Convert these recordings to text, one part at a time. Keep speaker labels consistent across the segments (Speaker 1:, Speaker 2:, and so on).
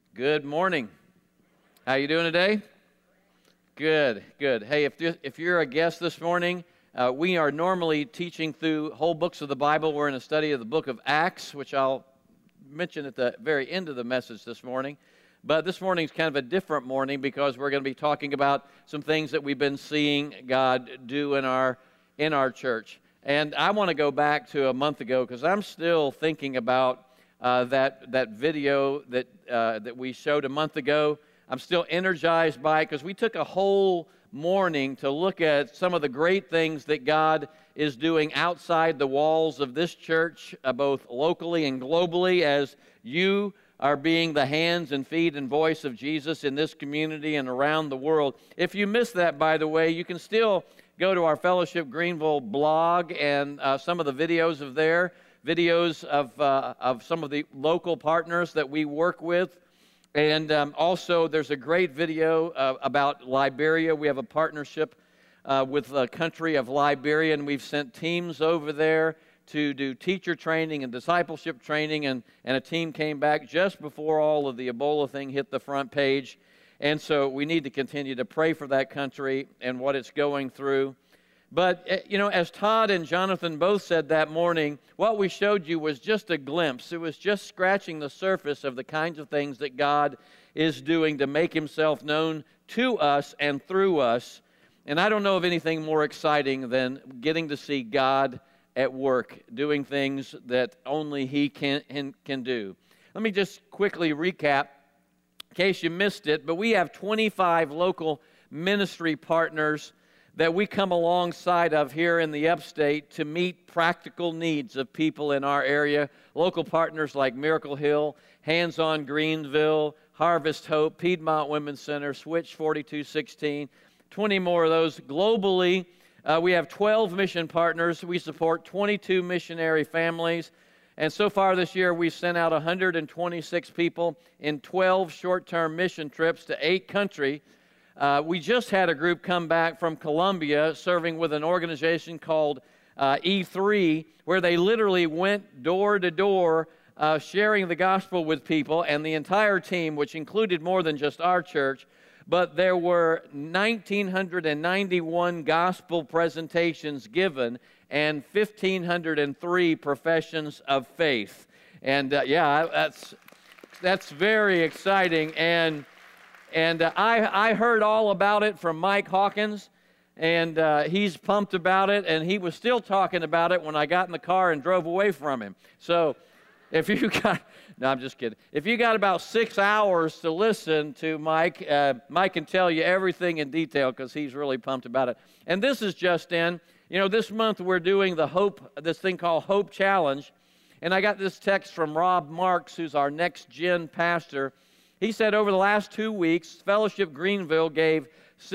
Speaker 1: Good morning. How you doing today? Good, good. Hey, if you're a guest this morning, we are normally teaching through whole books of the Bible. We're in a study of the book of Acts, which I'll mention at the very end of the message this morning. But this morning's kind of a different morning because we're going to be talking about some things that we've been seeing God do in our church. And I want to go back to a month ago because I'm still thinking about that video that we showed a month ago. I'm still energized by it because we took a whole morning to look at some of the great things that God is doing outside the walls of this church, both locally and globally, as you are being the hands and feet and voice of Jesus in this community and around the world. If you missed that, by the way, you can still go to our Fellowship Greenville blog and some of the videos of some of the local partners that we work with. And also, there's a great video about Liberia. We have a partnership with the country of Liberia, and we've sent teams over there to do teacher training and discipleship training, and a team came back just before all of the Ebola thing hit the front page. And so we need to continue to pray for that country and what it's going through. But, as Todd and Jonathan both said that morning, what we showed you was just a glimpse. It was just scratching the surface of the kinds of things that God is doing to make himself known to us and through us. And I don't know of anything more exciting than getting to see God at work, doing things that only he can do. Let me just quickly recap, in case you missed it, but we have 25 local ministry partners that we come alongside of here in the upstate to meet practical needs of people in our area. Local partners like Miracle Hill, Hands On Greenville, Harvest Hope, Piedmont Women's Center, Switch 4216, 20 more of those. Globally, we have 12 mission partners. We support 22 missionary families. And so far this year, we've sent out 126 people in 12 short-term mission trips to 8 countries. We just had a group come back from Colombia serving with an organization called E3, where they literally went door to door sharing the gospel with people, and the entire team, which included more than just our church, but there were 1,991 gospel presentations given and 1,503 professions of faith. And that's very exciting. And I heard all about it from Mike Hawkins, and he's pumped about it, and he was still talking about it when I got in the car and drove away from him. So if you got, no, I'm just kidding. If you got about 6 hours to listen to Mike, Mike can tell you everything in detail because he's really pumped about it. And this is just in. This month we're doing this thing called Hope Challenge, and I got this text from Rob Marks, who's our next gen pastor. He said over the last 2 weeks, Fellowship Greenville gave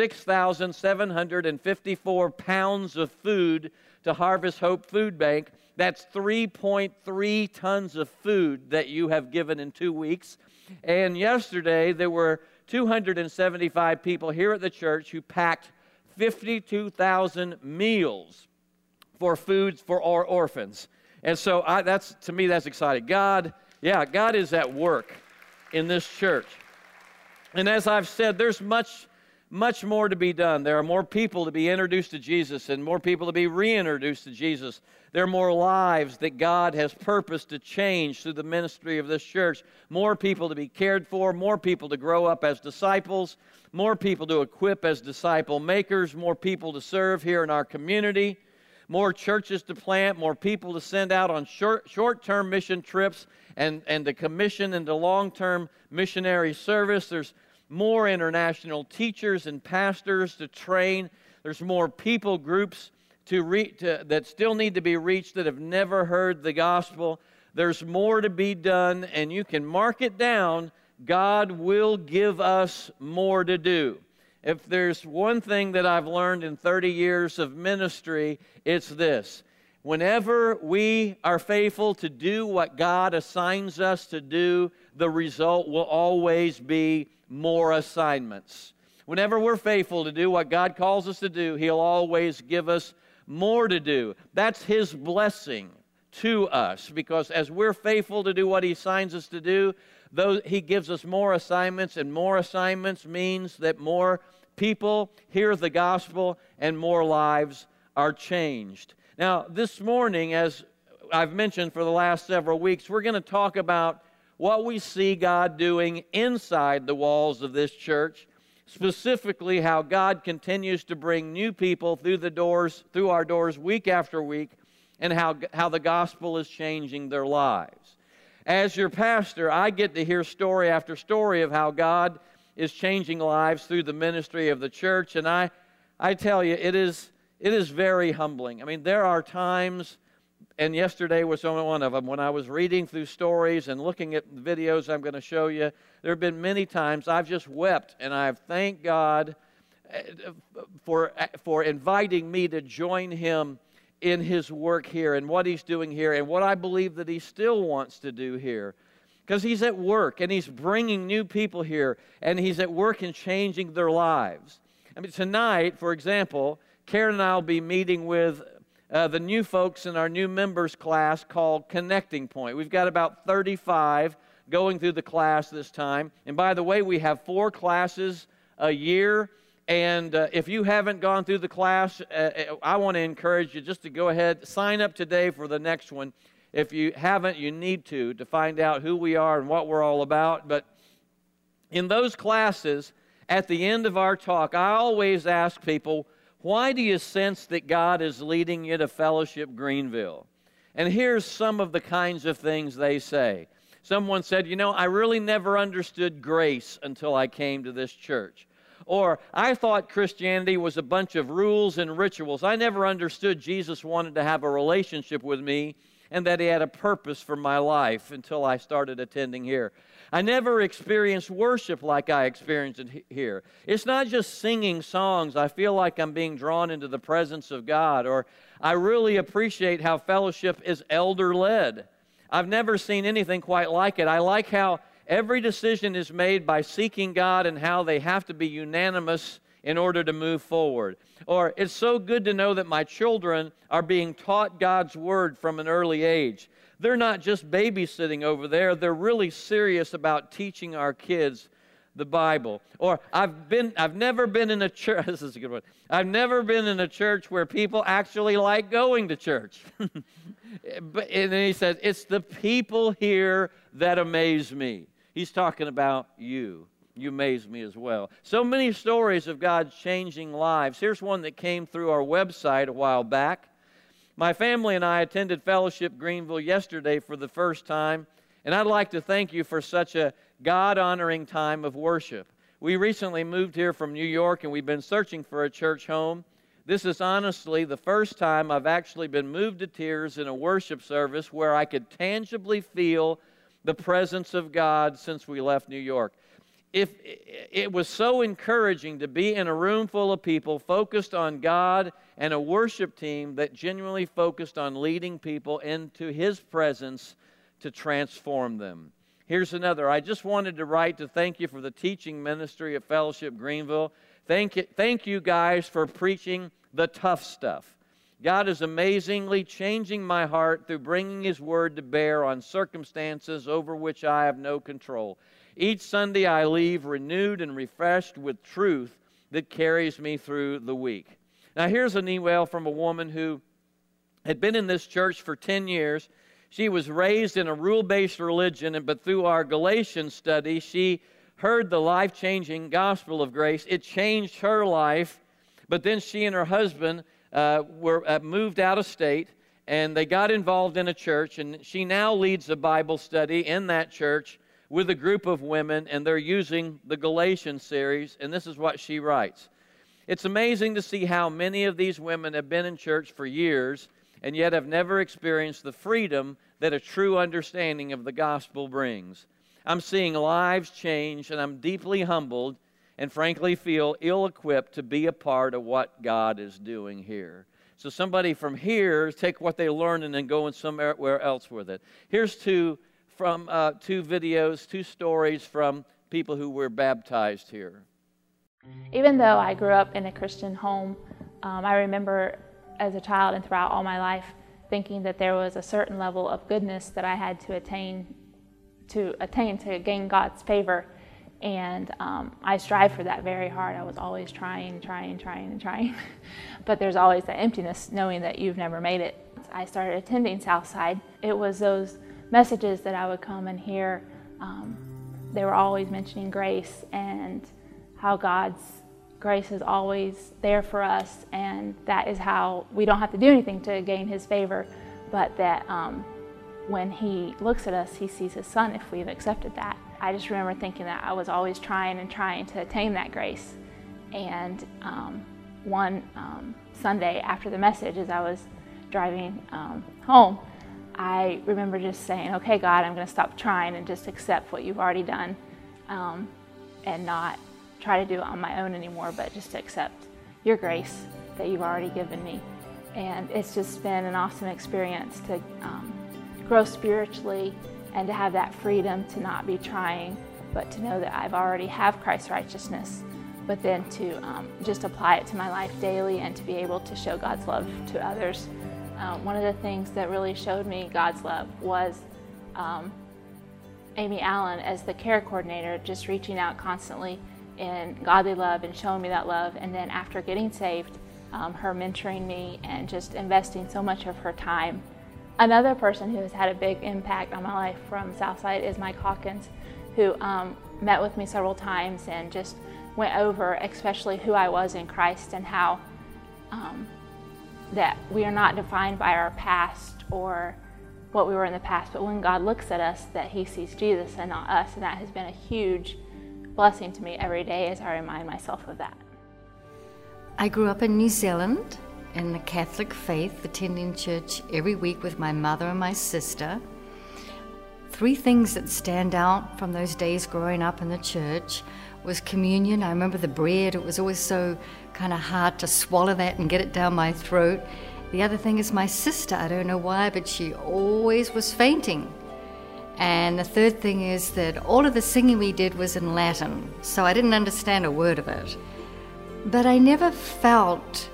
Speaker 1: 6,754 pounds of food to Harvest Hope Food Bank. That's 3.3 tons of food that you have given in 2 weeks. And yesterday, there were 275 people here at the church who packed 52,000 meals for foods for our orphans. And so to me, that's exciting. God is at work in this church. And as I've said, there's much more to be done. There are more people to be introduced to Jesus and more people to be reintroduced to Jesus. There are more lives that God has purposed to change through the ministry of this church. More people to be cared for, more people to grow up as disciples, more people to equip as disciple makers, more people to serve here in our community, more churches to plant, more people to send out on short-term mission trips and to commission into long-term missionary service. There's more international teachers and pastors to train. There's more people groups that still need to be reached that have never heard the gospel. There's more to be done, and you can mark it down. God will give us more to do. If there's one thing that I've learned in 30 years of ministry, it's this. Whenever we are faithful to do what God assigns us to do, the result will always be more assignments. Whenever we're faithful to do what God calls us to do, He'll always give us more to do. That's His blessing to us, because as we're faithful to do what He assigns us to do, Though He gives us more assignments, and more assignments means that more people hear the gospel and more lives are changed. Now, this morning, as I've mentioned for the last several weeks, we're going to talk about what we see God doing inside the walls of this church, specifically how God continues to bring new people through our doors week after week, and how the gospel is changing their lives. As your pastor, I get to hear story after story of how God is changing lives through the ministry of the church, and I tell you, it is very humbling. I mean, there are times, and yesterday was only one of them, when I was reading through stories and looking at videos I'm going to show you, there have been many times I've just wept, and I've thanked God for inviting me to join Him in His work here and what He's doing here and what I believe that He still wants to do here. Because He's at work, and He's bringing new people here, and He's at work in changing their lives. I mean, tonight, for example, Karen and I will be meeting with the new folks in our new members class called Connecting Point. We've got about 35 going through the class this time. And by the way, we have 4 classes a year. And if you haven't gone through the class, I want to encourage you just to go ahead, sign up today for the next one. If you haven't, you need to find out who we are and what we're all about. But in those classes, at the end of our talk, I always ask people, why do you sense that God is leading you to Fellowship Greenville? And here's some of the kinds of things they say. Someone said, I really never understood grace until I came to this church. Or, I thought Christianity was a bunch of rules and rituals. I never understood Jesus wanted to have a relationship with me and that He had a purpose for my life until I started attending here. I never experienced worship like I experienced it here. It's not just singing songs. I feel like I'm being drawn into the presence of God. Or, I really appreciate how fellowship is elder-led. I've never seen anything quite like it. I like how every decision is made by seeking God and how they have to be unanimous in order to move forward. Or, it's so good to know that my children are being taught God's Word from an early age. They're not just babysitting over there. They're really serious about teaching our kids the Bible. Or, I've never been in a church, this is a good one. I've never been in a church where people actually like going to church. And then he says, it's the people here that amaze me. He's talking about you. You amaze me as well. So many stories of God changing lives. Here's one that came through our website a while back. My family and I attended Fellowship Greenville yesterday for the first time, and I'd like to thank you for such a God-honoring time of worship. We recently moved here from New York, and we've been searching for a church home. This is honestly the first time I've actually been moved to tears in a worship service where I could tangibly feel the presence of God since we left New York. It was so encouraging to be in a room full of people focused on God and a worship team that genuinely focused on leading people into His presence to transform them. Here's another. I just wanted to write to thank you for the teaching ministry at Fellowship Greenville. Thank you guys for preaching the tough stuff. God is amazingly changing my heart through bringing His Word to bear on circumstances over which I have no control. Each Sunday I leave renewed and refreshed with truth that carries me through the week. Now here's an email from a woman who had been in this church for 10 years. She was raised in a rule-based religion, but through our Galatians study, she heard the life-changing gospel of grace. It changed her life, but then she and her husband were moved out of state, and they got involved in a church, and she now leads a Bible study in that church with a group of women, and they're using the Galatians series, and this is what she writes. It's amazing to see how many of these women have been in church for years and yet have never experienced the freedom that a true understanding of the gospel brings. I'm seeing lives change, and I'm deeply humbled and frankly feel ill-equipped to be a part of what God is doing here. So somebody from here take what they learned and then go in somewhere else with it. Here's two videos, 2 stories from people who were baptized here.
Speaker 2: Even though I grew up in a Christian home, I remember as a child and throughout all my life thinking that there was a certain level of goodness that I had to attain to gain God's favor. And I strive for that very hard. I was always trying. But there's always that emptiness knowing that you've never made it. I started attending Southside. It was those messages that I would come and hear. They were always mentioning grace and how God's grace is always there for us, and that is how we don't have to do anything to gain His favor, but that when He looks at us, He sees His Son if we've accepted that. I just remember thinking that I was always trying to attain that grace. And one Sunday after the message, as I was driving home, I remember just saying, okay, God, I'm going to stop trying and just accept what you've already done, and not try to do it on my own anymore, but just to accept your grace that you've already given me. And it's just been an awesome experience to grow spiritually and to have that freedom to not be trying, but to know that I've already have Christ's righteousness, but then to just apply it to my life daily and to be able to show God's love to others. One of the things that really showed me God's love was Amy Allen, as the care coordinator, just reaching out constantly in godly love and showing me that love. And then after getting saved, her mentoring me and just investing so much of her time. Another person who has had a big impact on my life from Southside is Mike Hawkins, who met with me several times and just went over especially who I was in Christ and how that we are not defined by our past or what we were in the past, but when God looks at us, that He sees Jesus and not us, and that has been a huge blessing to me every day as I remind myself of that.
Speaker 3: I grew up in New Zealand in the Catholic faith, attending church every week with my mother and my sister. Three things that stand out from those days growing up in the church was communion. I remember the bread, it was always so kind of hard to swallow that and get it down my throat. The other thing is my sister, I don't know why, but she always was fainting. And the third thing is that all of the singing we did was in Latin, so I didn't understand a word of it. But I never felt,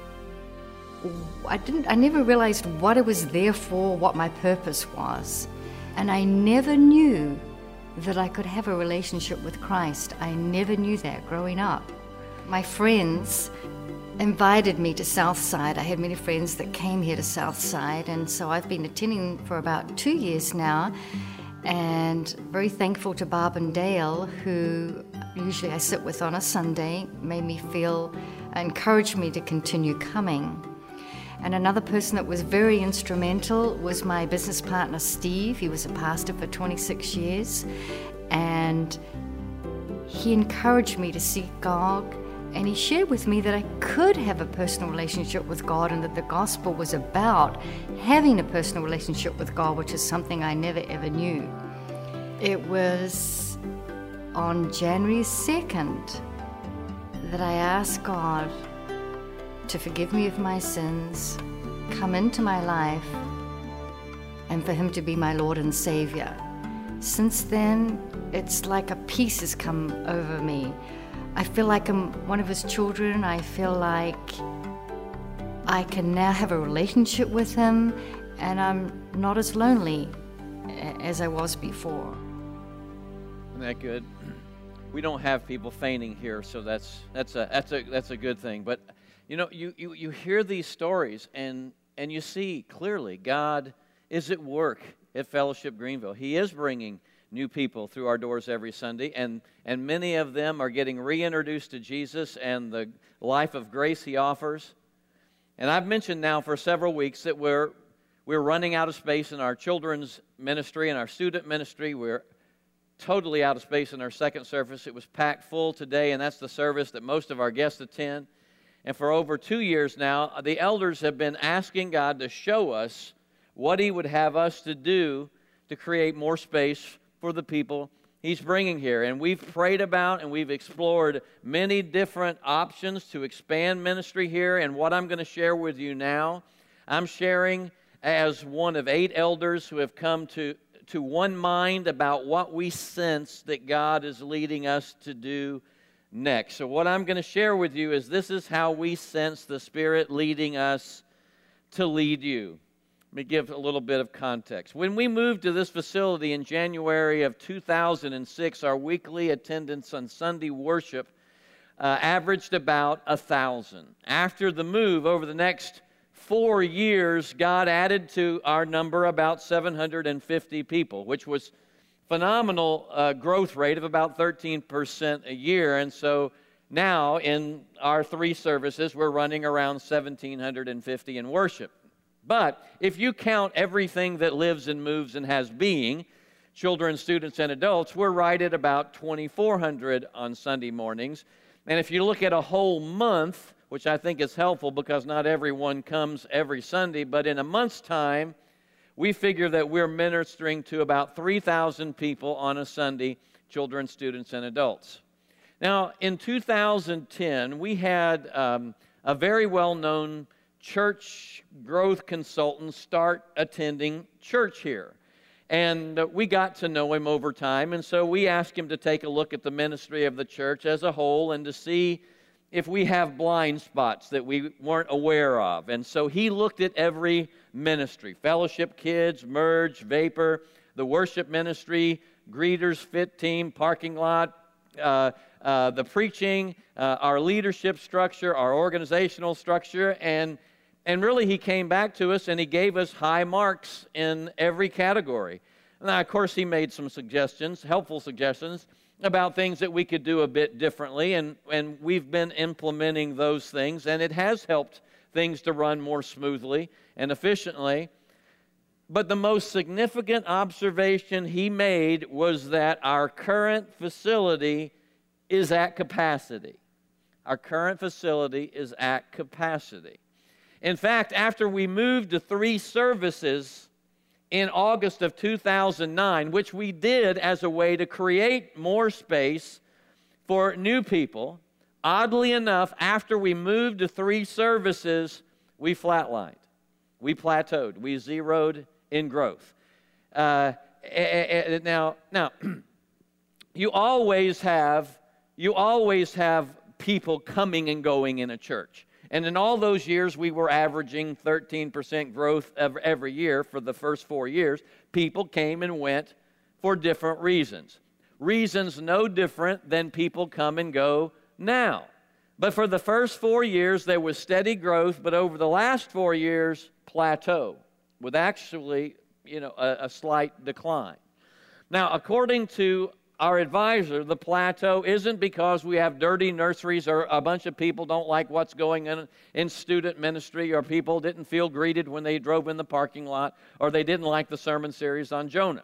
Speaker 3: I never realized what it was there for, what my purpose was. And I never knew that I could have a relationship with Christ. I never knew that growing up. My friends invited me to Southside. I had many friends that came here to Southside, and so I've been attending for about 2 years now, and very thankful to Barb and Dale, who usually I sit with on a Sunday, made me feel, encouraged me to continue coming. And another person that was very instrumental was my business partner, Steve. He was a pastor for 26 years, and he encouraged me to seek God, and he shared with me that I could have a personal relationship with God and that the gospel was about having a personal relationship with God, which is something I never ever knew. It was on January 2nd that I asked God to forgive me of my sins, come into my life, and for Him to be my Lord and Savior. Since then, it's like a peace has come over me. I feel like I'm one of His children. I feel like I can now have a relationship with Him, and I'm not as lonely as I was before.
Speaker 1: Isn't that good? We don't have people fainting here, so that's a good thing. But you know, you hear these stories and you see clearly God is at work at Fellowship Greenville. He is bringing new people through our doors every Sunday, and many of them are getting reintroduced to Jesus and the life of grace He offers. And I've mentioned now for several weeks that we're running out of space in our children's ministry and our student ministry. We're totally out of space in our second service. It was packed full today, and that's the service that most of our guests attend. And for over 2 years now, the elders have been asking God to show us what He would have us to do to create more space for the people He's bringing here. And we've prayed about and we've explored many different options to expand ministry here. And what I'm going to share with you now, I'm sharing as one of 8 elders who have come to one mind about what we sense that God is leading us to do next. So what I'm going to share with you is this is how we sense the Spirit leading us to lead you. Let me give a little bit of context. When we moved to this facility in January of 2006, our weekly attendance on Sunday worship averaged about 1,000. After the move, over the next 4 years, God added to our number about 750 people, which was phenomenal growth rate of about 13% a year. And so now in our 3 services, we're running around 1,750 in worship. But if you count everything that lives and moves and has being, children, students, and adults, we're right at about 2,400 on Sunday mornings. And if you look at a whole month, which I think is helpful because not everyone comes every Sunday, but in a month's time, we figure that we're ministering to about 3,000 people on a Sunday, children, students, and adults. Now, in 2010, we had a very well-known church growth consultant start attending church here. And we got to know him over time, and so we asked him to take a look at the ministry of the church as a whole and to see if we have blind spots that we weren't aware of. And so he looked at every ministry: Fellowship Kids, Merge, Vapor, the worship ministry, greeters, fit team, parking lot, the preaching, our leadership structure, our organizational structure, and really he came back to us and he gave us high marks in every category. Now, of course, he made some suggestions, helpful suggestions, about things that we could do a bit differently, and we've been implementing those things, and it has helped things to run more smoothly and efficiently. But the most significant observation he made was that our current facility is at capacity. Our current facility is at capacity. In fact, after we moved to 3 services in August of 2009, which we did as a way to create more space for new people, oddly enough, after we moved to 3 services, we flatlined. We plateaued. We zeroed in growth. Now, you always have people coming and going in a church. And in all those years, we were averaging 13% growth every year for the first 4 years. People came and went for different reasons. Reasons no different than people come and go now. But for the first 4 years, there was steady growth, but over the last 4 years, plateau, with actually, a slight decline. Now, according to our advisor, the plateau isn't because we have dirty nurseries or a bunch of people don't like what's going on in student ministry, or people didn't feel greeted when they drove in the parking lot, or they didn't like the sermon series on Jonah.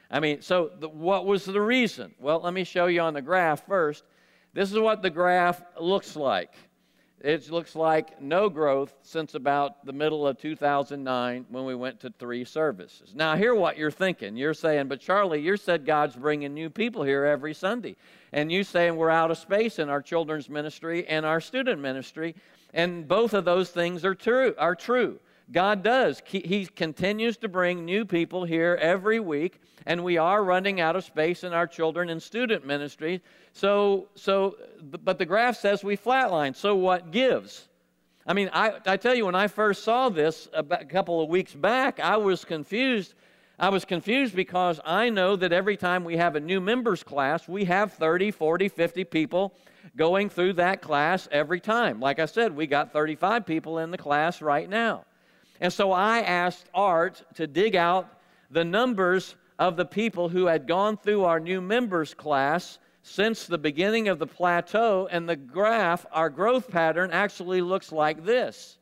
Speaker 1: What was the reason? Well, let me show you on the graph first. This is what the graph looks like. It looks like no growth since about the middle of 2009 when we went to 3 services. Now, hear what you're thinking. You're saying, but Charlie, you said God's bringing new people here every Sunday. And you saying we're out of space in our children's ministry and our student ministry. And both of those things are true. God does. He continues to bring new people here every week, and we are running out of space in our children and student ministry. But the graph says we flatline. So what gives? I tell you, when I first saw this a couple of weeks back, I was confused. I was confused because I know that every time we have a new members class, we have 30, 40, 50 people going through that class every time. Like I said, we got 35 people in the class right now. And so I asked Art to dig out the numbers of the people who had gone through our new members class since the beginning of the plateau, and the graph, our growth pattern, actually looks like this.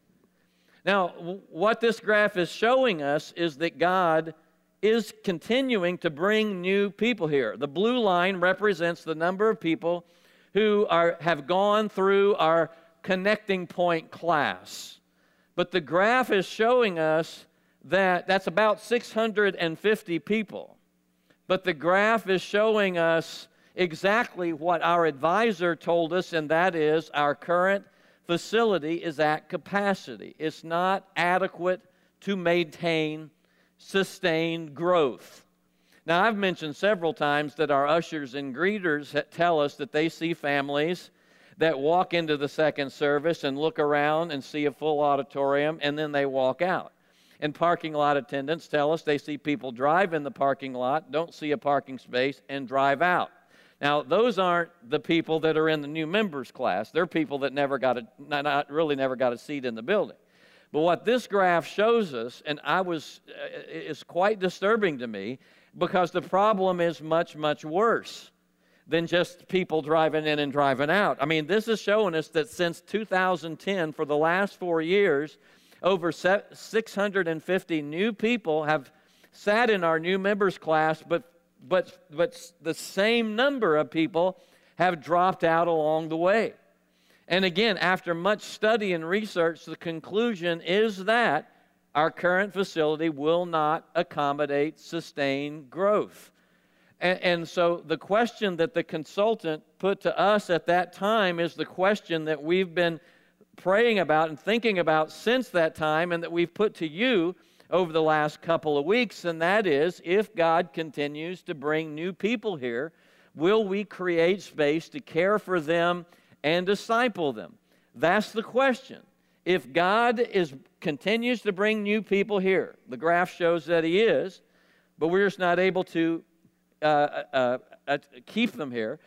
Speaker 1: Now, what this graph is showing us is that God is continuing to bring new people here. The blue line represents the number of people who have gone through our connecting point class. But the graph is showing us that that's about 650 people. But the graph is showing us exactly what our advisor told us, and that is our current facility is at capacity. It's not adequate to maintain sustained growth. Now, I've mentioned several times that our ushers and greeters tell us that they see families that walk into the second service and look around and see a full auditorium, and then they walk out. And parking lot attendants tell us they see people drive in the parking lot, don't see a parking space, and drive out. Now, those aren't the people that are in the new members class. They're people that never got a seat in the building. But what this graph shows us, and is quite disturbing to me, because the problem is much, much worse than just people driving in and driving out. I mean, this is showing us that since 2010, for the last 4 years, over 650 new people have sat in our new members class, but the same number of people have dropped out along the way. And again, after much study and research, the conclusion is that our current facility will not accommodate sustained growth. And so the question that the consultant put to us at that time is the question that we've been praying about and thinking about since that time, and that we've put to you over the last couple of weeks, and that is, if God continues to bring new people here, will we create space to care for them and disciple them? That's the question. If God continues to bring new people here, the graph shows that He is, but we're just not able to keep them here,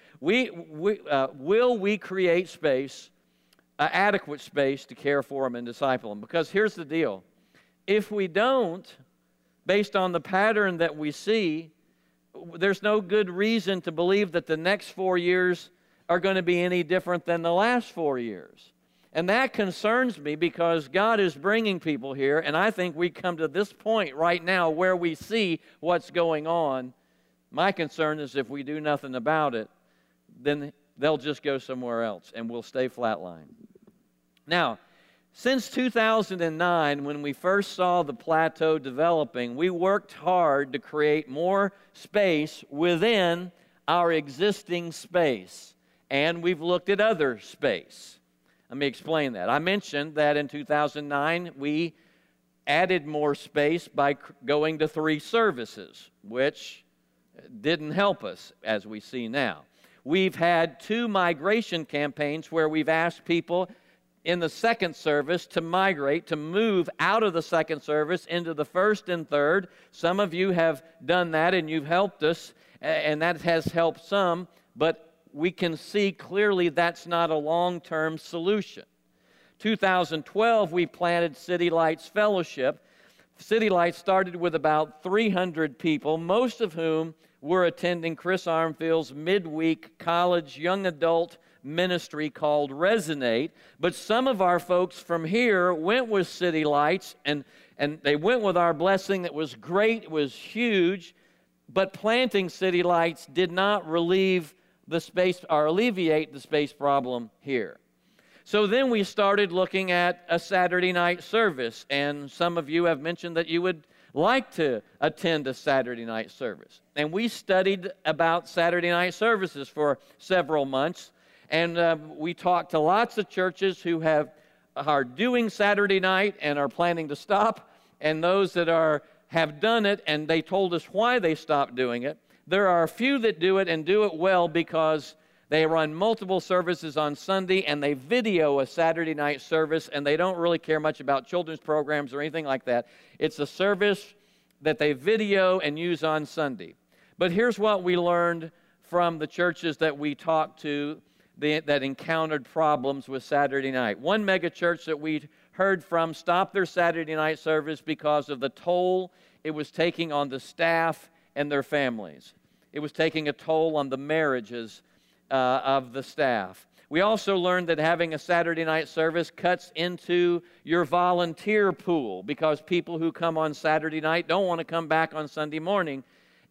Speaker 1: will we create space, adequate space to care for them and disciple them? Because here's the deal. If we don't, based on the pattern that we see, there's no good reason to believe that the next 4 years are going to be any different than the last 4 years. And that concerns me, because God is bringing people here, and I think we come to this point right now where we see what's going on. My concern is if we do nothing about it, then they'll just go somewhere else, and we'll stay flatlined. Now, since 2009, when we first saw the plateau developing, we worked hard to create more space within our existing space, and we've looked at other space. Let me explain that. I mentioned that in 2009, we added more space by going to 3 services, which didn't help us, as we see now. We've had 2 migration campaigns where we've asked people in the second service to migrate, to move out of the second service into the first and third. Some of you have done that, and you've helped us, and that has helped some, but we can see clearly that's not a long-term solution. 2012, we planted City Lights Fellowship. City Lights started with about 300 people, most of whom were attending Chris Armfield's midweek college young adult ministry called Resonate. But some of our folks from here went with City Lights, and they went with our blessing. That was great. It was huge. But planting City Lights did not relieve the space or alleviate the space problem here. So then we started looking at a Saturday night service, and some of you have mentioned that you would like to attend a Saturday night service. And we studied about Saturday night services for several months, and we talked to lots of churches who are doing Saturday night and are planning to stop, and those that have done it, and they told us why they stopped doing it. There are a few that do it and do it well because they run multiple services on Sunday, and they video a Saturday night service, and they don't really care much about children's programs or anything like that. It's a service that they video and use on Sunday. But here's what we learned from the churches that we talked to that encountered problems with Saturday night. One mega church that we heard from stopped their Saturday night service because of the toll it was taking on the staff and their families. It was taking a toll on the marriages of the staff. We also learned that having a Saturday night service cuts into your volunteer pool, because people who come on Saturday night don't want to come back on Sunday morning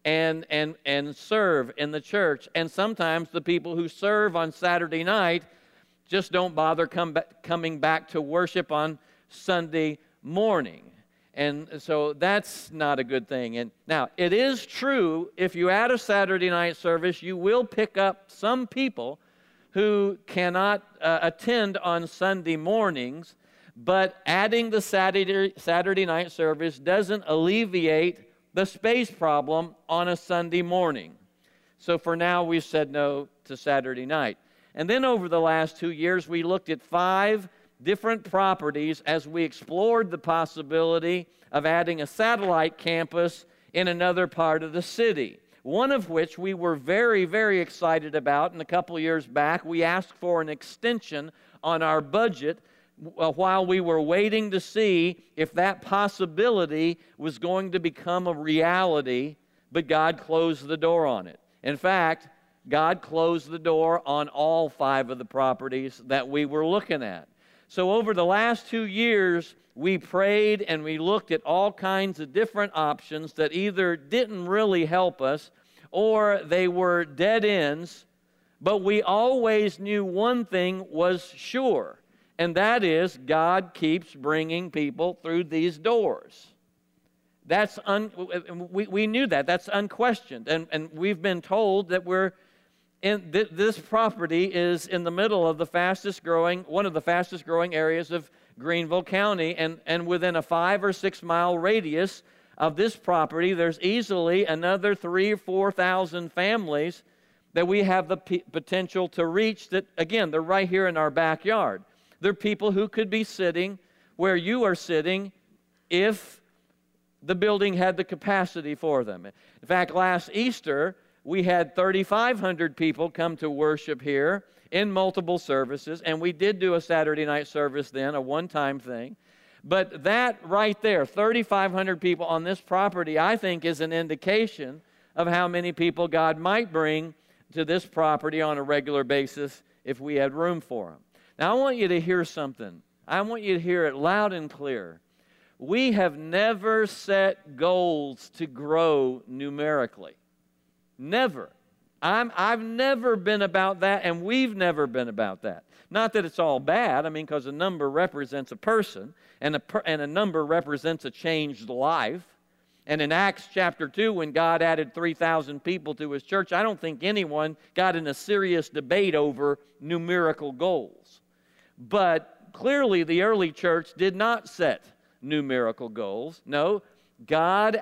Speaker 1: and serve in the church. And sometimes the people who serve on Saturday night just don't bother coming back to worship on Sunday morning. And so that's not a good thing. And now, it is true, if you add a Saturday night service, you will pick up some people who cannot attend on Sunday mornings, but adding the Saturday night service doesn't alleviate the space problem on a Sunday morning. So for now, we've said no to Saturday night. And then over the last 2 years, we looked at 5 different properties as we explored the possibility of adding a satellite campus in another part of the city. One of which we were very, very excited about, and a couple of years back we asked for an extension on our budget while we were waiting to see if that possibility was going to become a reality, but God closed the door on it. In fact, God closed the door on all 5 of the properties that we were looking at. So over the last 2 years, we prayed and we looked at all kinds of different options that either didn't really help us or they were dead ends, but we always knew one thing was sure, and that is God keeps bringing people through these doors. We knew that. That's unquestioned, and we've been told that we're in this property is in the middle of one of the fastest growing areas of Greenville County, and within a 5 or 6 mile radius of this property, there's easily another 3,000 or 4,000 families that we have the potential to reach. That again, they're right here in our backyard. They're people who could be sitting where you are sitting if the building had the capacity for them. In fact, last Easter, we had 3,500 people come to worship here in multiple services, and we did do a Saturday night service then, a one-time thing. But that right there, 3,500 people on this property, I think is an indication of how many people God might bring to this property on a regular basis if we had room for them. Now, I want you to hear something. I want you to hear it loud and clear. We have never set goals to grow numerically. Never. I've never been about that, and we've never been about that. Not that it's all bad, because a number represents a person, and a number represents a changed life. And in Acts chapter 2, when God added 3,000 people to His church, I don't think anyone got in a serious debate over numerical goals. But clearly the early church did not set numerical goals. No, God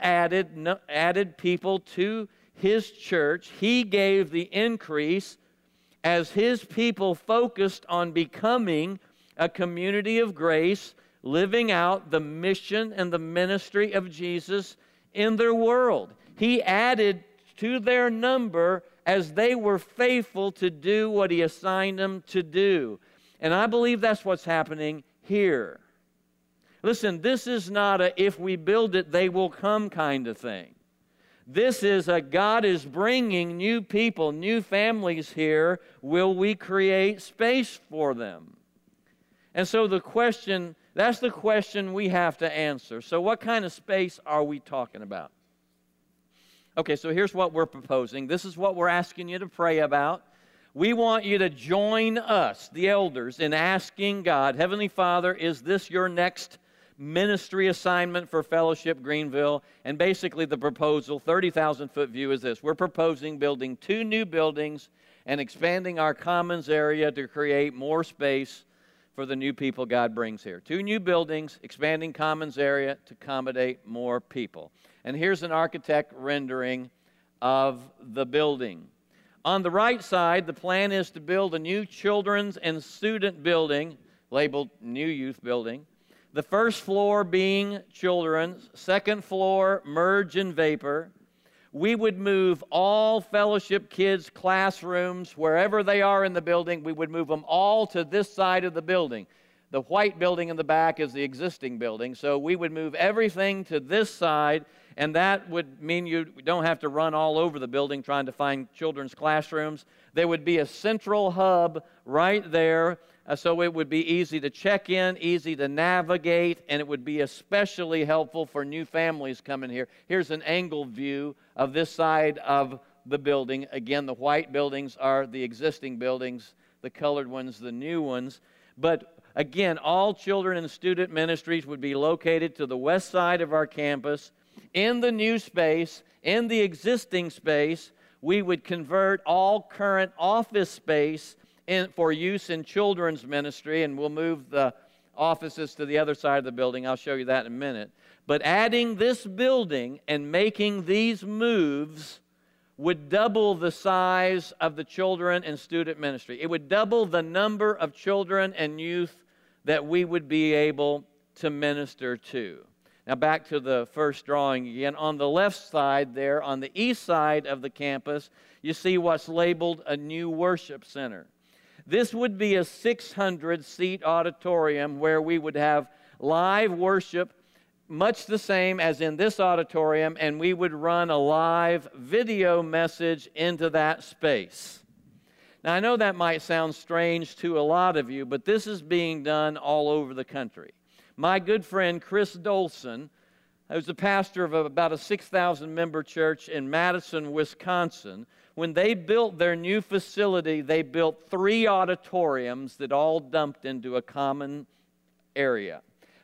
Speaker 1: added people to His church. He gave the increase as His people focused on becoming a community of grace, living out the mission and the ministry of Jesus in their world. He added to their number as they were faithful to do what He assigned them to do. And I believe that's what's happening here. Listen, this is not a if we build it, they will come kind of thing. This is a God is bringing new people, new families here. Will we create space for them? And so that's the question we have to answer. So what kind of space are we talking about? Okay, so here's what we're proposing. This is what we're asking you to pray about. We want you to join us, the elders, in asking God, Heavenly Father, is this your next ministry assignment for Fellowship Greenville? And basically the proposal, 30,000-foot view, is this. We're proposing building 2 new buildings and expanding our commons area to create more space for the new people God brings here. 2 new buildings, expanding commons area to accommodate more people. And here's an architect rendering of the building. On the right side, the plan is to build a new children's and student building, labeled New Youth Building. The first floor being children's, second floor merge and vapor. We would move all Fellowship kids' classrooms, wherever they are in the building, we would move them all to this side of the building. The white building in the back is the existing building, so we would move everything to this side, and that would mean you don't have to run all over the building trying to find children's classrooms. There would be a central hub right there, so it would be easy to check in, easy to navigate, and it would be especially helpful for new families coming here. Here's an angle view of this side of the building. Again, the white buildings are the existing buildings, the colored ones, the new ones. But again, all children and student ministries would be located to the west side of our campus. In the new space, in the existing space, we would convert all current office space for use in children's ministry, and we'll move the offices to the other side of the building. I'll show you that in a minute. But adding this building and making these moves would double the size of the children and student ministry. It would double the number of children and youth that we would be able to minister to. Now back to the first drawing again. On the left side there, on the east side of the campus, you see what's labeled a new worship center. This would be a 600-seat auditorium where we would have live worship, much the same as in this auditorium, and we would run a live video message into that space. Now, I know that might sound strange to a lot of you, but this is being done all over the country. My good friend Chris Dolson, who's the pastor of about a 6,000-member church in Madison, Wisconsin, when they built their new facility, they built 3 auditoriums that all dumped into a common area.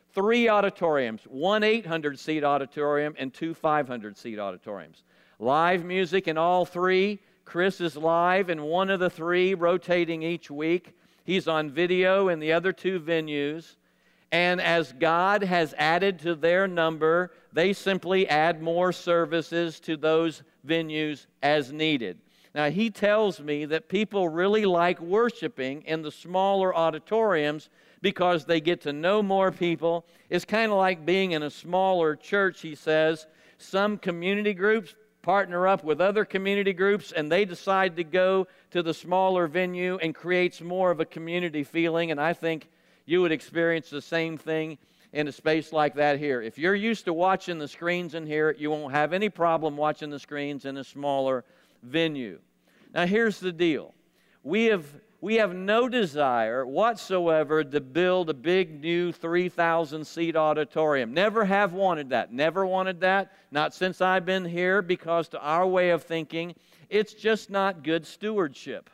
Speaker 1: 3 auditoriums, one 800-seat auditorium and 2 500-seat auditoriums. Live music in all 3. Chris is live in one of the 3, rotating each week. He's on video in the other 2 venues. And as God has added to their number, they simply add more services to those venues as needed. Now, he tells me that people really like worshiping in the smaller auditoriums because they get to know more people. It's kind of like being in a smaller church, he says. Some community groups partner up with other community groups, and they decide to go to the smaller venue and creates more of a community feeling, and I think you would experience the same thing in a space like that here. If you're used to watching the screens in here, you won't have any problem watching the screens in a smaller venue. Now, here's the deal. We have no desire whatsoever to build a big new 3,000-seat auditorium. Never have wanted that. Never wanted that. Not since I've been here, because to our way of thinking, it's just not good stewardship.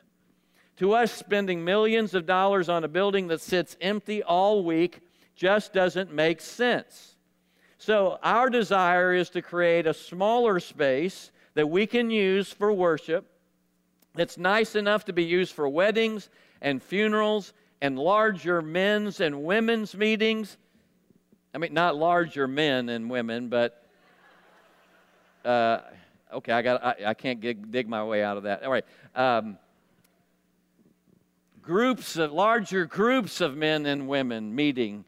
Speaker 1: To us, spending millions of dollars on a building that sits empty all week just doesn't make sense. So our desire is to create a smaller space that we can use for worship, that's nice enough to be used for weddings and funerals and larger men's and women's meetings. I mean, not larger men and women, but okay, I can't dig my way out of that. All right. Larger groups of men and women meeting.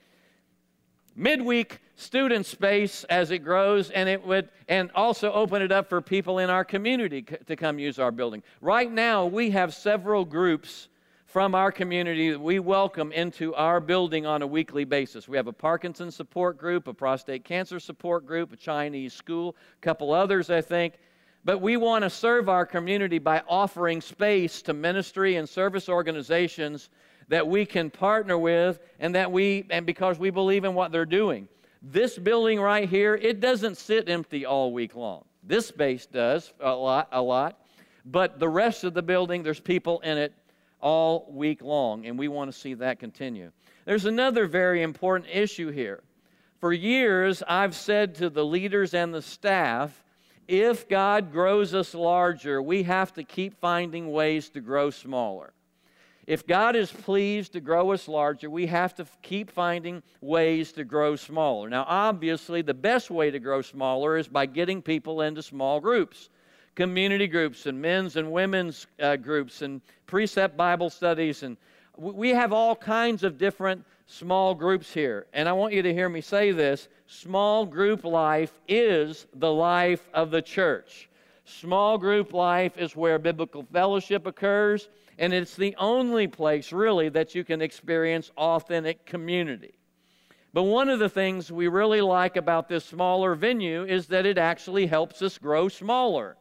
Speaker 1: Midweek student space as it grows, and also open it up for people in our community to come use our building. Right now, we have several groups from our community that we welcome into our building on a weekly basis. We have a Parkinson's support group, a prostate cancer support group, a Chinese school, a couple others, I think. But we want to serve our community by offering space to ministry and service organizations that we can partner with, and because we believe in what they're doing. This building right here, it doesn't sit empty all week long. This space does a lot, but the rest of the building, there's people in it all week long, and we want to see that continue. There's another very important issue here. For years, I've said to the leaders and the staff, if God grows us larger, we have to keep finding ways to grow smaller. If God is pleased to grow us larger, we have to keep finding ways to grow smaller. Now, obviously, the best way to grow smaller is by getting people into small groups, community groups and men's and women's groups and precept Bible studies. And we have all kinds of different small groups here. And I want you to hear me say this. Small group life is the life of the church. Small group life is where biblical fellowship occurs, and it's the only place, really, that you can experience authentic community. But one of the things we really like about this smaller venue is that it actually helps us grow smaller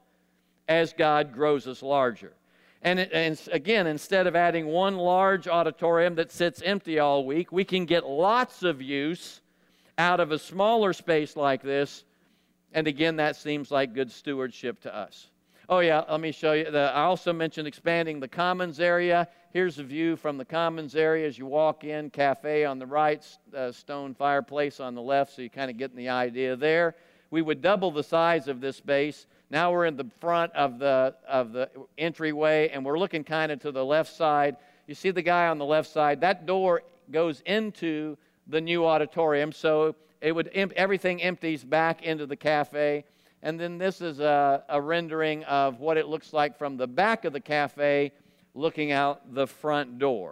Speaker 1: as God grows us larger. And again, instead of adding one large auditorium that sits empty all week, we can get lots of use out of a smaller space like this. And again, that seems like good stewardship to us. Oh yeah, let me show you. I also mentioned expanding the commons area. Here's a view from the commons area as you walk in. Cafe on the right, stone fireplace on the left, so you kind of get the idea there. We would double the size of this space. Now we're in the front of the entryway, and we're looking kind of to the left side. You see the guy on the left side? That door goes into the new auditorium, so everything empties back into the cafe. And then this is a rendering of what it looks like from the back of the cafe looking out the front door.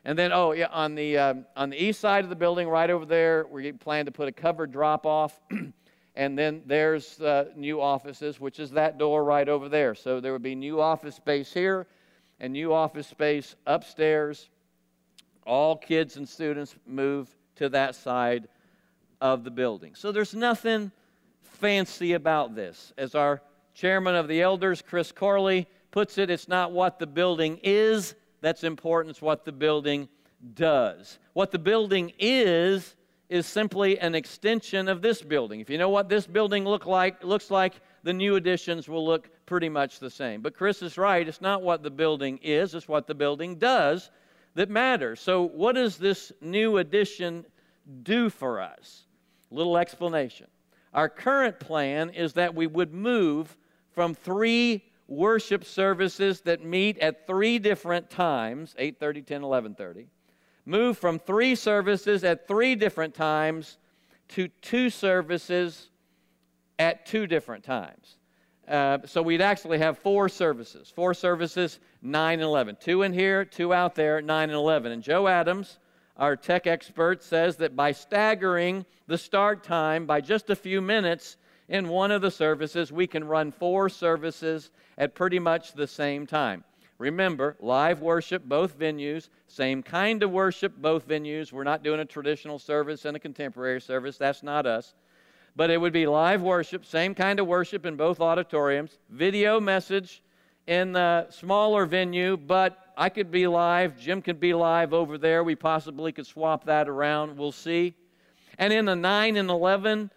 Speaker 1: And then, oh yeah, on the east side of the building, right over there, we plan to put a covered drop-off. And then there's new offices, which is that door right over there. So there would be new office space here and new office space upstairs. All kids and students move to that side of the building. So there's nothing fancy about this. As our chairman of the elders, Chris Corley, puts it, it's not what the building is that's important, it's what the building does. What the building is simply an extension of this building. If you know what this building looks like, the new additions will look pretty much the same. But Chris is right, it's not what the building is, it's what the building does that matters. So what does this new addition do for us? A little explanation. Our current plan is that we would move from 3 worship services that meet at 3 different times, 8:30, 10, 11:30, move from 3 services at 3 different times to 2 services at 2 different times. So we'd actually have 4 services. 4 services, 9 and 11. 2 in here, 2 out there, 9 and 11. And Joe Adams, our tech expert, says that by staggering the start time by just a few minutes in one of the services, we can run 4 services at pretty much the same time. Remember, live worship, both venues, same kind of worship, both venues. We're not doing a traditional service and a contemporary service. That's not us. But it would be live worship, same kind of worship in both auditoriums. Video message in the smaller venue, but I could be live. Jim could be live over there. We possibly could swap that around. We'll see. And in the 9 and 11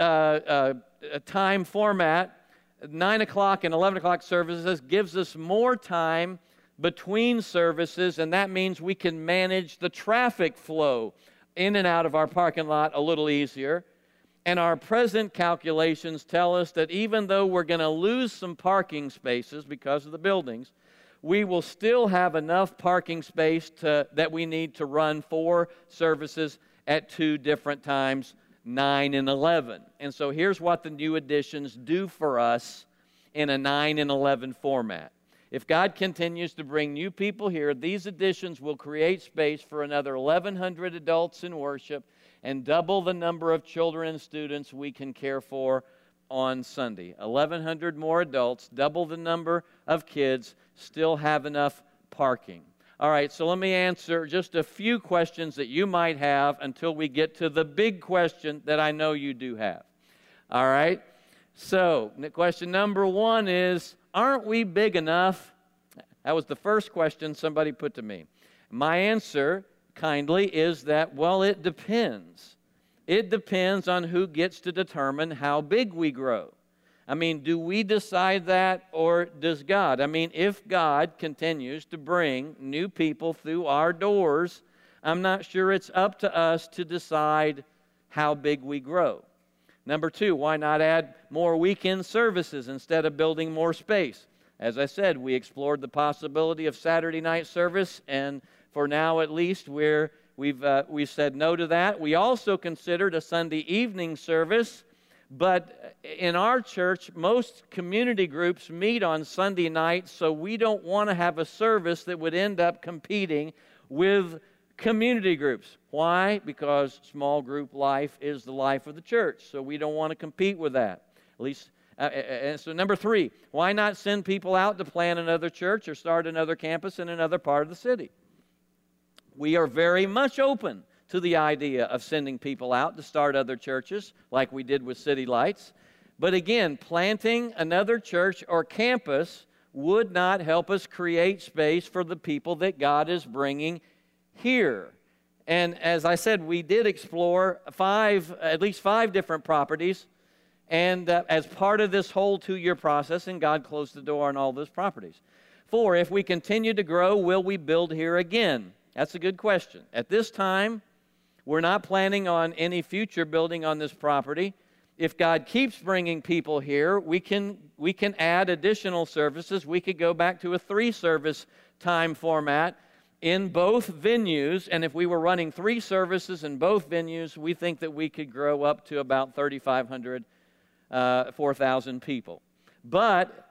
Speaker 1: time format, 9 o'clock and 11 o'clock services gives us more time between services, and that means we can manage the traffic flow in and out of our parking lot a little easier. And our present calculations tell us that even though we're going to lose some parking spaces because of the buildings, we will still have enough parking space that we need to run 4 services at 2 different times, 9 and 11. And so here's what the new additions do for us in a 9 and 11 format. If God continues to bring new people here, these additions will create space for another 1,100 adults in worship and double the number of children and students we can care for on Sunday. 1,100 more adults, double the number of kids, still have enough parking. All right, so let me answer just a few questions that you might have until we get to the big question that I know you do have. All right, so question number 1 is, aren't we big enough? That was the first question somebody put to me. My answer, kindly, is that, well, it depends. It depends on who gets to determine how big we grow. I mean, do we decide that, or does God? I mean, if God continues to bring new people through our doors, I'm not sure it's up to us to decide how big we grow. Number 2, why not add more weekend services instead of building more space? As I said, we explored the possibility of Saturday night service, and for now at least, we've said no to that. We also considered a Sunday evening service, but in our church, most community groups meet on Sunday night, so we don't want to have a service that would end up competing with community groups. Why? Because small group life is the life of the church, so we don't want to compete with that. At least, and so number 3, why not send people out to plant another church or start another campus in another part of the city? We are very much open to the idea of sending people out to start other churches, like we did with City Lights. But again, planting another church or campus would not help us create space for the people that God is bringing here. And as I said, we did explore at least 5 different properties, and as part of this whole 2-year process, and God closed the door on all those properties. 4, if we continue to grow, will we build here again? That's a good question. At this time, we're not planning on any future building on this property. If God keeps bringing people here, we can add additional services. We could go back to a 3-service time format in both venues, and if we were running 3 services in both venues, we think that we could grow up to about 3,500, 4,000 people. But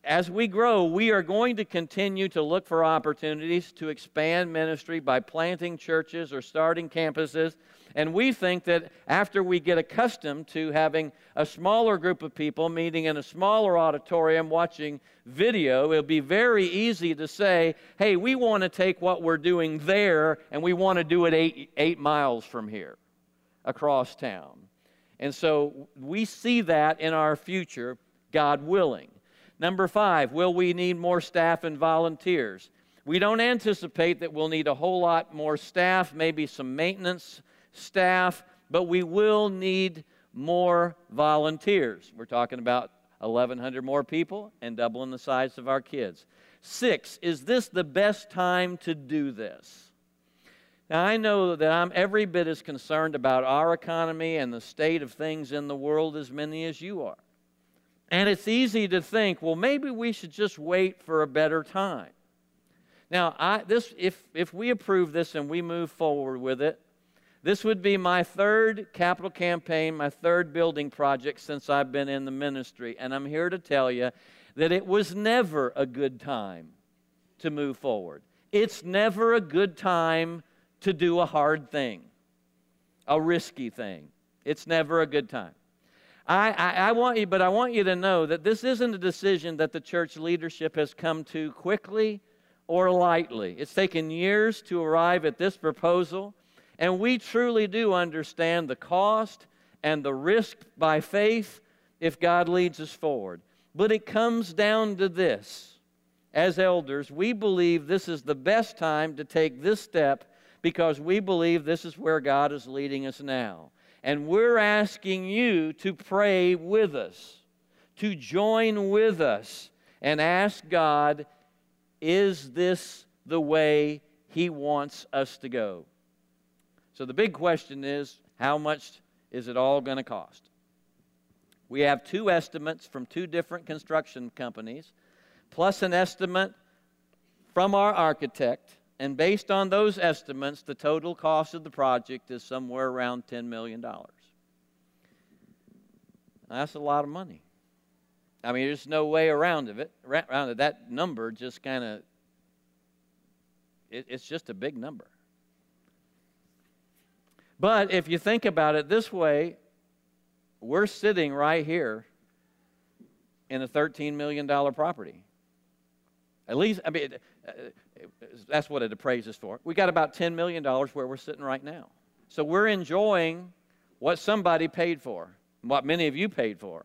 Speaker 1: as we grow, we are going to continue to look for opportunities to expand ministry by planting churches or starting campuses. And we think that after we get accustomed to having a smaller group of people meeting in a smaller auditorium watching video, it'll be very easy to say, hey, we want to take what we're doing there and we want to do it eight miles from here across town. And so we see that in our future, God willing. Number 5, will we need more staff and volunteers? We don't anticipate that we'll need a whole lot more staff, maybe some maintenance staff, but we will need more volunteers. We're talking about 1,100 more people and doubling the size of our kids. 6, is this the best time to do this? Now, I know that I'm every bit as concerned about our economy and the state of things in the world as many as you are. And it's easy to think, well, maybe we should just wait for a better time. Now, if we approve this and we move forward with it, this would be my 3rd capital campaign, my 3rd building project since I've been in the ministry. And I'm here to tell you that it was never a good time to move forward. It's never a good time to do a hard thing, a risky thing. It's never a good time. I want you to know that this isn't a decision that the church leadership has come to quickly or lightly. It's taken years to arrive at this proposal, and we truly do understand the cost and the risk by faith if God leads us forward. But it comes down to this. As elders, we believe this is the best time to take this step because we believe this is where God is leading us now. And we're asking you to pray with us, to join with us, and ask God, is this the way He wants us to go? So the big question is, how much is it all going to cost? We have 2 estimates from 2 different construction companies, plus an estimate from our architect. And based on those estimates, the total cost of the project is somewhere around $10 million. That's a lot of money. I mean, there's no way around it. That number just kind of, it's just a big number. But if you think about it this way, we're sitting right here in a $13 million property. At least, I mean, that's what it appraises for. We got about $10 million where we're sitting right now. So we're enjoying what somebody paid for, what many of you paid for.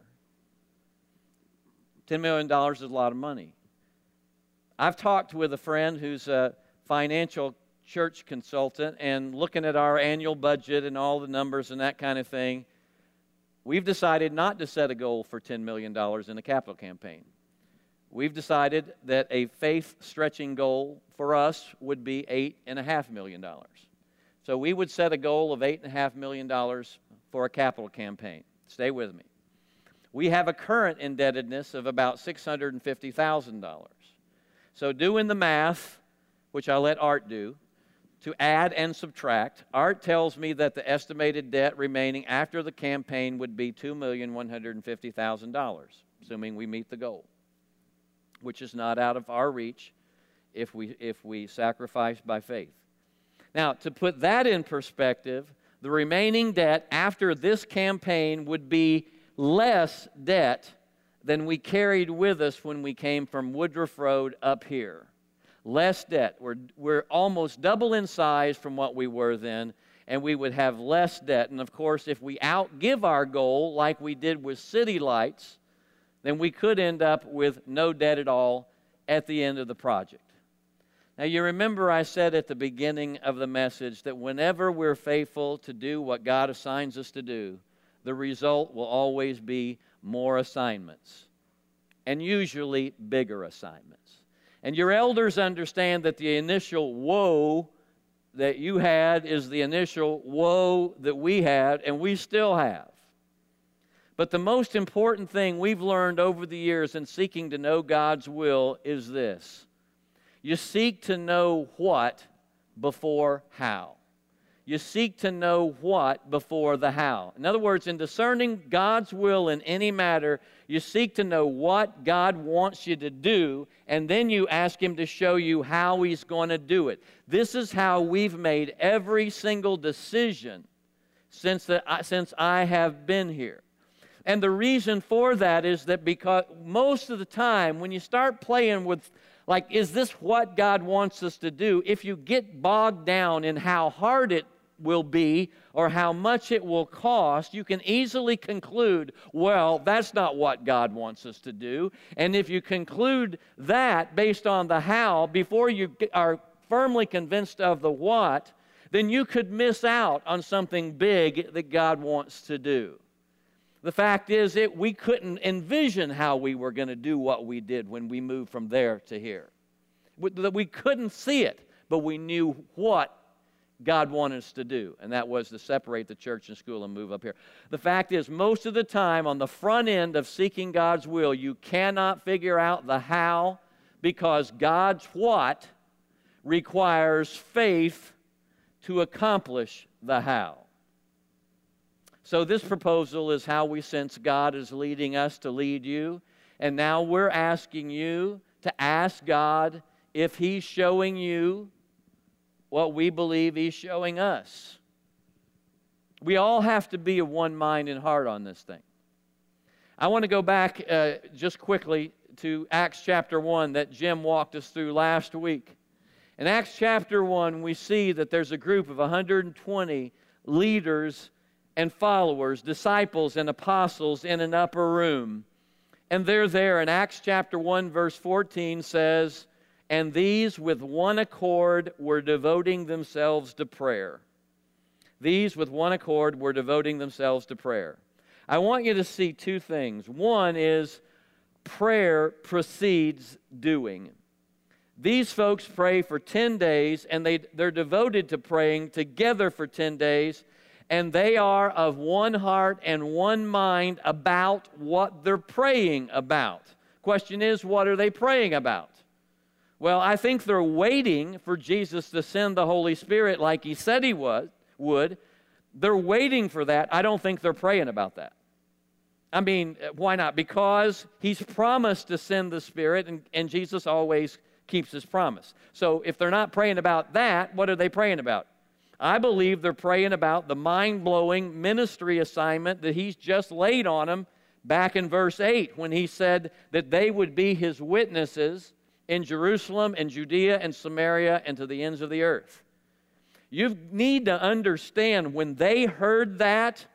Speaker 1: $10 million is a lot of money. I've talked with a friend who's a financial church consultant, and looking at our annual budget and all the numbers and that kind of thing, we've decided not to set a goal for $10 million in a capital campaign. We've decided that a faith-stretching goal for us would be $8.5 million. So we would set a goal of $8.5 million for a capital campaign. Stay with me. We have a current indebtedness of about $650,000. So doing the math, which I'll let Art do, to add and subtract, Art tells me that the estimated debt remaining after the campaign would be $2,150,000, assuming we meet the goal, which is not out of our reach if we sacrifice by faith. Now, to put that in perspective, the remaining debt after this campaign would be less debt than we carried with us when we came from Woodruff Road up here. Less debt. We're almost double in size from what we were then, and we would have less debt. And of course, if we outgive our goal like we did with City Lights, then we could end up with no debt at all at the end of the project. Now, you remember I said at the beginning of the message that whenever we're faithful to do what God assigns us to do, the result will always be more assignments, and usually bigger assignments. And your elders understand that the initial woe that you had is the initial woe that we had, and we still have. But the most important thing we've learned over the years in seeking to know God's will is this. You seek to know what before how. you seek to know what before the how. In other words, in discerning God's will in any matter, you seek to know what God wants you to do, and then you ask Him to show you how He's going to do it. This is how we've made every single decision since I have been here. And the reason for that is that because most of the time when you start playing with, like, is this what God wants us to do? If you get bogged down in how hard it will be or how much it will cost, you can easily conclude, well, that's not what God wants us to do. And if you conclude that based on the how before you are firmly convinced of the what, then you could miss out on something big that God wants to do. The fact is that we couldn't envision how we were going to do what we did when we moved from there to here. We couldn't see it, but we knew what God wanted us to do, and that was to separate the church and school and move up here. The fact is, most of the time on the front end of seeking God's will, you cannot figure out the how, because God's what requires faith to accomplish the how. So this proposal is how we sense God is leading us to lead you. And now we're asking you to ask God if He's showing you what we believe He's showing us. We all have to be of one mind and heart on this thing. I want to go back just quickly to Acts chapter 1 that Jim walked us through last week. In Acts chapter 1, we see that there's a group of 120 leaders and followers, disciples and apostles in an upper room. And they're there. And Acts chapter 1 verse 14 says, "And these with one accord were devoting themselves to prayer." These with one accord were devoting themselves to prayer. I want you to see two things. One is prayer precedes doing. These folks pray for 10 days, and they're devoted to praying together for 10 days. And they are of one heart and one mind about what they're praying about. Question is, what are they praying about? Well, I think they're waiting for Jesus to send the Holy Spirit like He said He would. They're waiting for that. I don't think they're praying about that. I mean, why not? Because He's promised to send the Spirit, and Jesus always keeps His promise. So if they're not praying about that, what are they praying about? I believe they're praying about the mind-blowing ministry assignment that He's just laid on them back in verse 8 when He said that they would be His witnesses in Jerusalem and Judea and Samaria and to the ends of the earth. You need to understand when they heard that,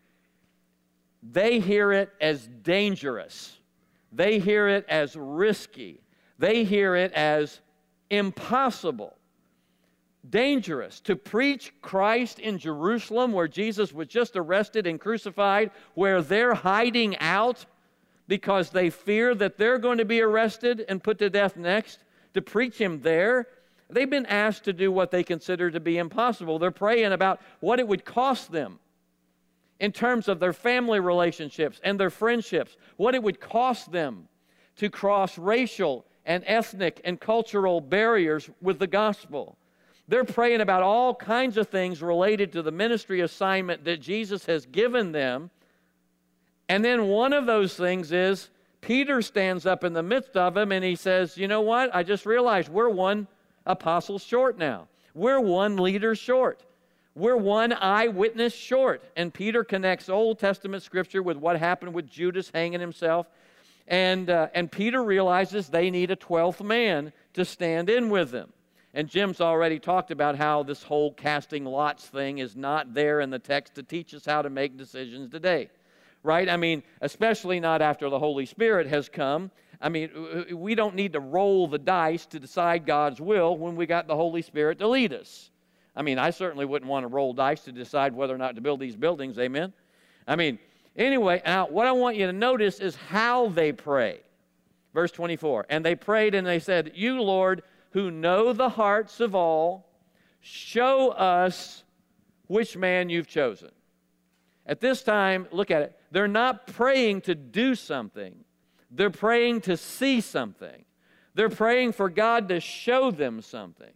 Speaker 1: they hear it as dangerous. They hear it as risky. They hear it as impossible. Dangerous to preach Christ in Jerusalem where Jesus was just arrested and crucified, where they're hiding out because they fear that they're going to be arrested and put to death next. To preach Him there, they've been asked to do what they consider to be impossible. They're praying about what it would cost them in terms of their family relationships and their friendships, what it would cost them to cross racial and ethnic and cultural barriers with the gospel. They're praying about all kinds of things related to the ministry assignment that Jesus has given them. And then one of those things is Peter stands up in the midst of them and he says, you know what? I just realized we're one apostle short now. We're one leader short. We're one eyewitness short. And Peter connects Old Testament scripture with what happened with Judas hanging himself. And Peter realizes they need a 12th man to stand in with them. And Jim's already talked about how this whole casting lots thing is not there in the text to teach us how to make decisions today, right? I mean, especially not after the Holy Spirit has come. I mean, we don't need to roll the dice to decide God's will when we got the Holy Spirit to lead us. I mean, I certainly wouldn't want to roll dice to decide whether or not to build these buildings, amen? I mean, anyway, now what I want you to notice is how they pray. Verse 24, and they prayed and they said, you, Lord, who know the hearts of all, show us which man you've chosen. At this time, look at it, they're not praying to do something. They're praying to see something. They're praying for God to show them something.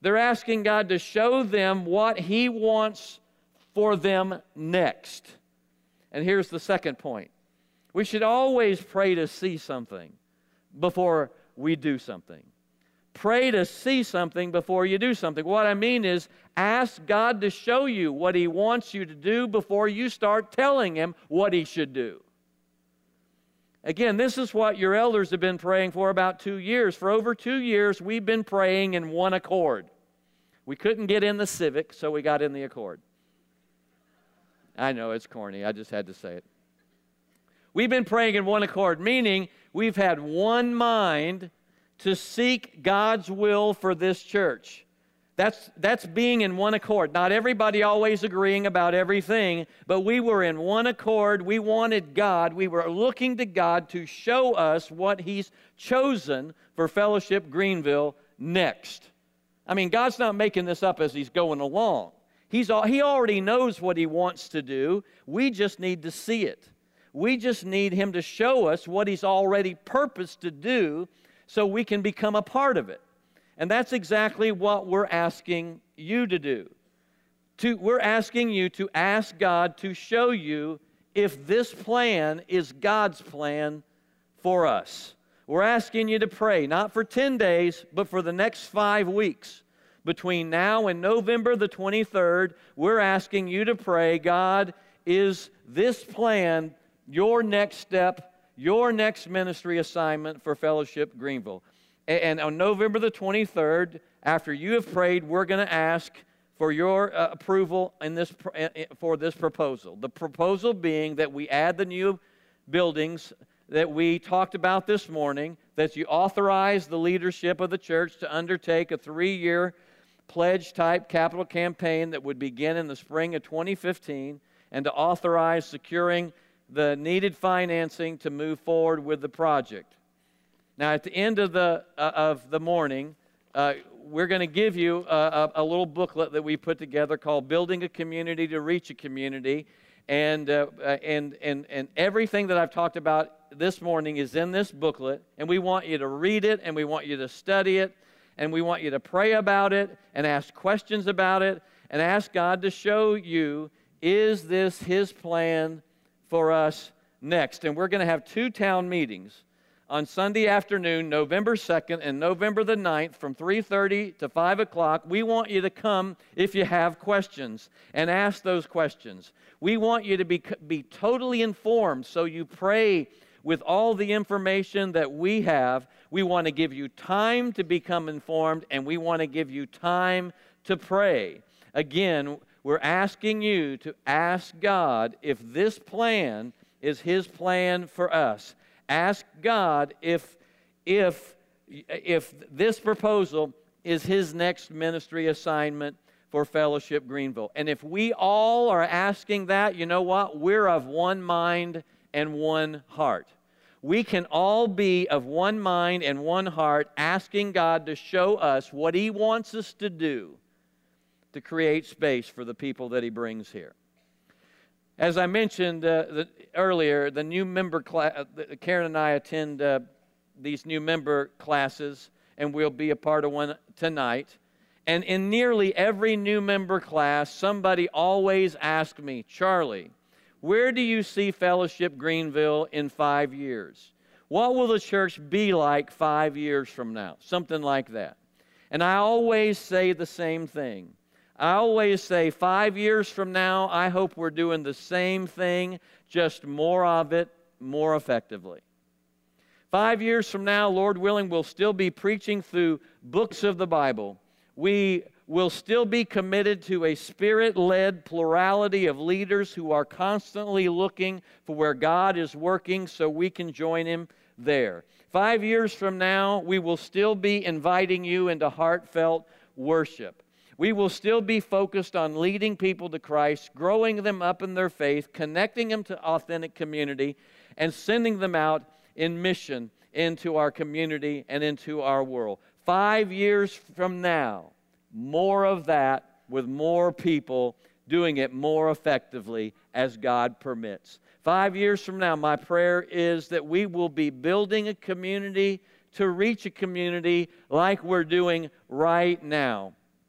Speaker 1: They're asking God to show them what He wants for them next. And here's the second point. We should always pray to see something before we do something. Pray to see something before you do something. What I mean is, ask God to show you what He wants you to do before you start telling Him what He should do. Again, this is what your elders have been praying for about 2 years. For over 2 years, we've been praying in one accord. We couldn't get in the Civic, so we got in the Accord. I know, it's corny. I just had to say it. We've been praying in one accord, meaning we've had one mind to seek God's will for this church. That's being in one accord. Not everybody always agreeing about everything, but we were in one accord. We wanted God. We were looking to God to show us what He's chosen for Fellowship Greenville next. I mean, God's not making this up as He's going along. He already knows what He wants to do. We just need to see it. We just need Him to show us what He's already purposed to do so we can become a part of it. And that's exactly what we're asking you to do. We're asking you to ask God to show you if this plan is God's plan for us. We're asking you to pray, not for 10 days, but for the next 5 weeks. Between now and November the 23rd, we're asking you to pray, God, is this plan your next step, your next ministry assignment for Fellowship Greenville? And on November the 23rd, after you have prayed, we're going to ask for your approval for this proposal. The proposal being that we add the new buildings that we talked about this morning, that you authorize the leadership of the church to undertake a 3-year pledge-type capital campaign that would begin in the spring of 2015, and to authorize securing the needed financing to move forward with the project. Now, at the end of the morning, we're going to give you a little booklet that we put together called "Building a Community to Reach a Community," and everything that I've talked about this morning is in this booklet. And we want you to read it, and we want you to study it, and we want you to pray about it, and ask questions about it, and ask God to show you, is this His plan for us next? And we're going to have 2 town meetings on Sunday afternoon, November 2nd and November the 9th from 3:30 to 5 o'clock. We want you to come if you have questions and ask those questions. We want you to be totally informed, so you pray with all the information that we have. We want to give you time to become informed, and we want to give you time to pray. Again, we're asking you to ask God if this plan is His plan for us. Ask God if this proposal is His next ministry assignment for Fellowship Greenville. And if we all are asking that, you know what? We're of one mind and one heart. We can all be of one mind and one heart, asking God to show us what He wants us to do to create space for the people that He brings here. As I mentioned earlier, the new member class, Karen and I attend these new member classes, and we'll be a part of one tonight. And in nearly every new member class, somebody always asks me, Charlie, where do you see Fellowship Greenville in 5 years? What will the church be like 5 years from now? Something like that. And I always say the same thing. I always say 5 years from now, I hope we're doing the same thing, just more of it, more effectively. 5 years from now, Lord willing, we'll still be preaching through books of the Bible. We will still be committed to a Spirit-led plurality of leaders who are constantly looking for where God is working so we can join Him there. 5 years from now, we will still be inviting you into heartfelt worship. We will still be focused on leading people to Christ, growing them up in their faith, connecting them to authentic community, and sending them out in mission into our community and into our world. 5 years from now, more of that with more people doing it more effectively as God permits. 5 years from now, my prayer is that we will be building a community to reach a community like we're doing right now.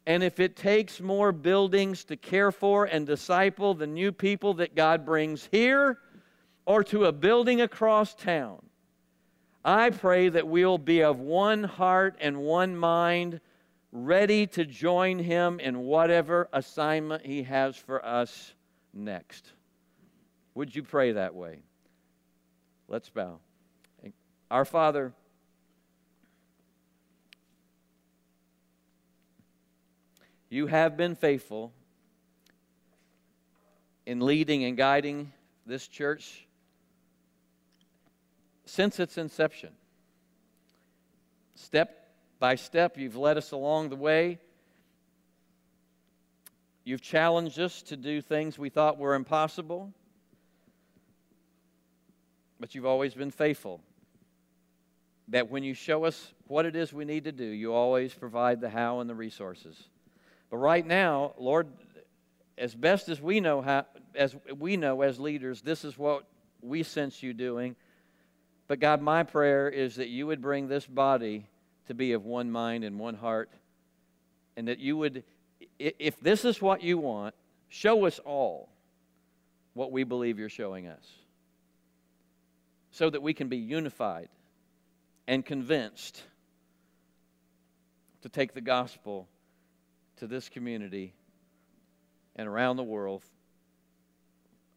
Speaker 1: And if it takes more buildings to care for and disciple the new people that God brings here or to a building across town, I pray that we'll be of one heart and one mind, ready to join Him in whatever assignment He has for us next. Would you pray that way? Let's bow. Our Father, You have been faithful in leading and guiding this church since its inception. Step by step, You've led us along the way. You've challenged us to do things we thought were impossible, but You've always been faithful. That when You show us what it is we need to do, You always provide the how and the resources. But right now, Lord, as best as we know as leaders, this is what we sense You doing. But God, my prayer is that You would bring this body to be of one mind and one heart, and that You would, if this is what You want, show us all what we believe You're showing us, so that we can be unified and convinced to take the gospel to this community and around the world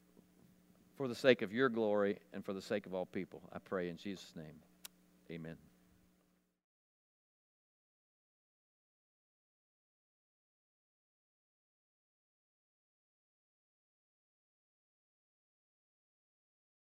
Speaker 1: for the sake of Your glory and for the sake of all people. I pray in Jesus' name. Amen.